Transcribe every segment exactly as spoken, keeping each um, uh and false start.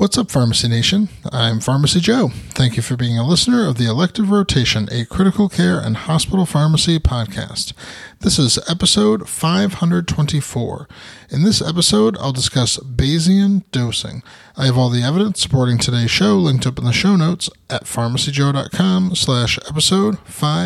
What's up, Pharmacy Nation? I'm Pharmacy Joe. Thank you for being a listener of the Elective Rotation, a critical care and hospital pharmacy podcast. This is episode five hundred twenty-four. In this episode, I'll discuss Bayesian dosing. I have all the evidence supporting today's show linked up in the show notes at pharmacyjoe.com slash episode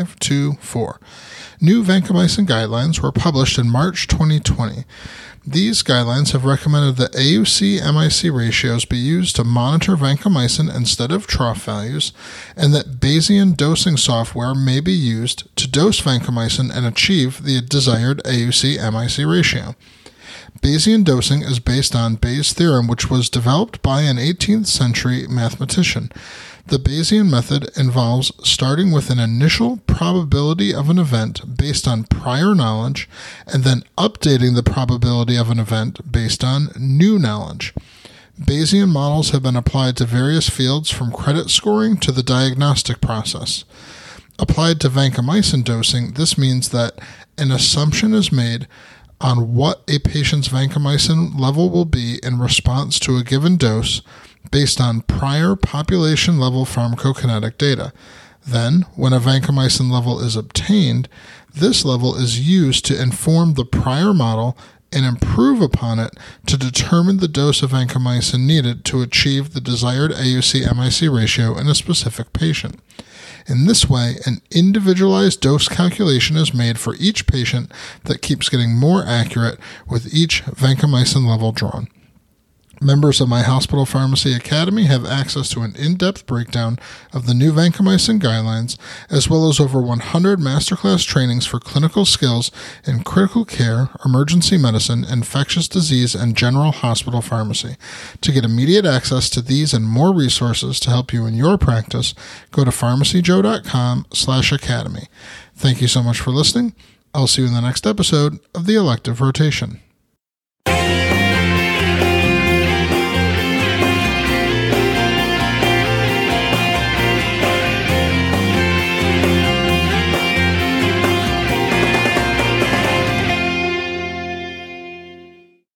524. New vancomycin guidelines were published in March twenty twenty. These guidelines have recommended that A U C M I C ratios be used to monitor vancomycin instead of trough values, and that Bayesian dosing software may be used to dose vancomycin and achieve the desired A U C M I C ratio. Bayesian dosing is based on Bayes' theorem, which was developed by an eighteenth century mathematician. The Bayesian method involves starting with an initial probability of an event based on prior knowledge and then updating the probability of an event based on new knowledge. Bayesian models have been applied to various fields from credit scoring to the diagnostic process. Applied to vancomycin dosing, this means that an assumption is made on what a patient's vancomycin level will be in response to a given dose based on prior population-level pharmacokinetic data. Then, when a vancomycin level is obtained, this level is used to inform the prior model and improve upon it to determine the dose of vancomycin needed to achieve the desired A U C M I C ratio in a specific patient. In this way, an individualized dose calculation is made for each patient that keeps getting more accurate with each vancomycin level drawn. Members of my Hospital Pharmacy Academy have access to an in-depth breakdown of the new vancomycin guidelines, as well as over one hundred masterclass trainings for clinical skills in critical care, emergency medicine, infectious disease, and general hospital pharmacy. To get immediate access to these and more resources to help you in your practice, go to pharmacyjoe.com slash academy. Thank you so much for listening. I'll see you in the next episode of the Elective Rotation.